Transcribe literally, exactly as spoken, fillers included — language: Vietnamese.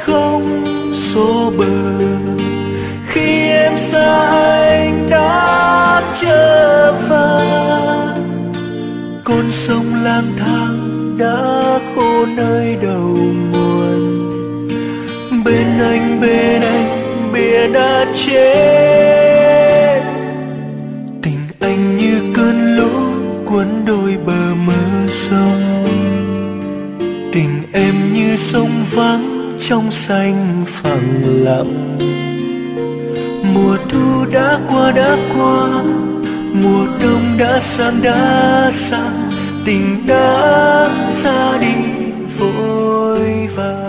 không số bờ. Khi em xa anh đã trở về, con sông lang thang đã khô nơi đầu nguồn. Bên anh bên anh bia đã chết, tình anh như cơn lũ cuốn đôi bờ mơ sông. Tình em như sông vắng trong xanh phẳng lặng. Mùa thu đã qua đã qua, mùa đông đã sang đã sang, tình đã ra đi vội vàng.